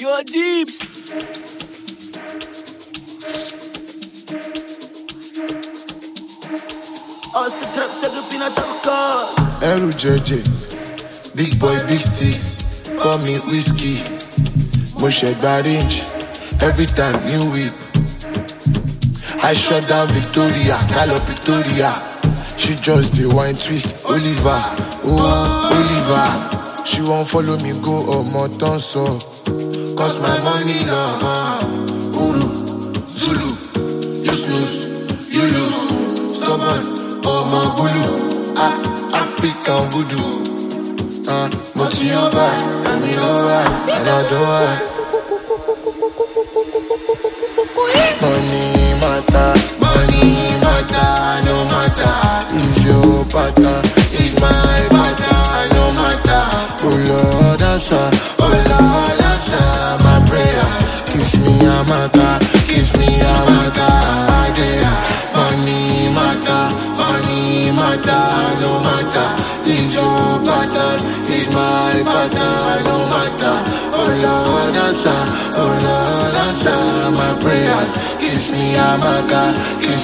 Yo Deeps. Also trap take up in a top cars. Eru JJ, big boy, big sticks. Call me whiskey. Moshe range. Every time new week. I shut down Victoria, call up Victoria. She just the wine twist, Oliver, oh Oliver. She won't follow me go or more so. Cause my money long. Uru, Zulu, you snooze, you lose. Stubborn, oh my bulu. African voodoo. Moti over, me over, and I do it. Money matter, no matter. It's your pattern, it's my pattern, no matter. Oh Lord, answer, my prayer. Kiss me a matter, yeah. Money matter, no matter. It's your pattern, it's my pattern, no matter. Oh Lord, answer my prayers. Kiss me a maca,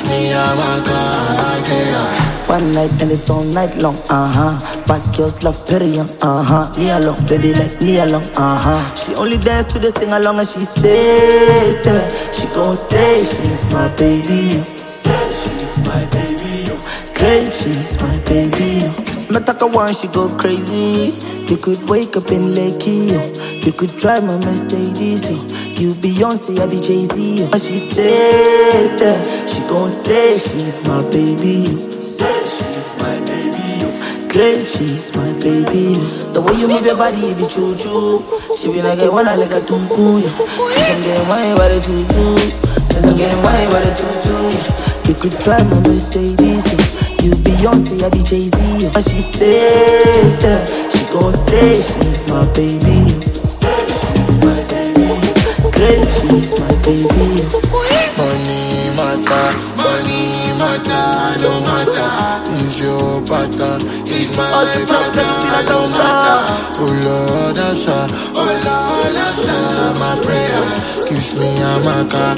yeah. One night and it's all night long, Bad girls love period, Me along, baby, like me along, She only dance to the sing along and she says that she gon' say she's my baby, say she's my baby, claim she's my baby. Mataka one, she go crazy. You could wake up in Lakey, You could drive my Mercedes, You Beyonce, I be Jay-Z, And she says that she gon' say she's my baby, say she's my baby, claim she's my baby. The way you move your body, it be choo-choo. She be like a one, I like a tunku, Since I'm getting money by the tutu, You could drive my Mercedes, You Beyonce, I be Jay-Z, And she says that she gon' say she's my baby, say she's my baby, claim she's my baby. Money matter, no matter. It's your pattern, it's my pattern, no matter. Oh Lord, answer my prayer. Kiss me a maca,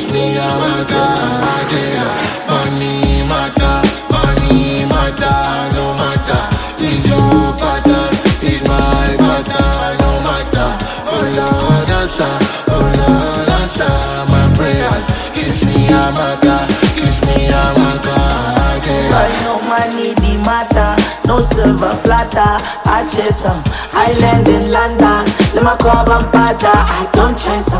yeah. Money matter, no matter. It's your pattern, it's my pattern, no matter. Oh Lord, answer my prayers. Kiss me a maca, yeah. I know money the matter, no silver platter. I chase 'em, I land in London. Let my call Bampada, I don't chase 'em.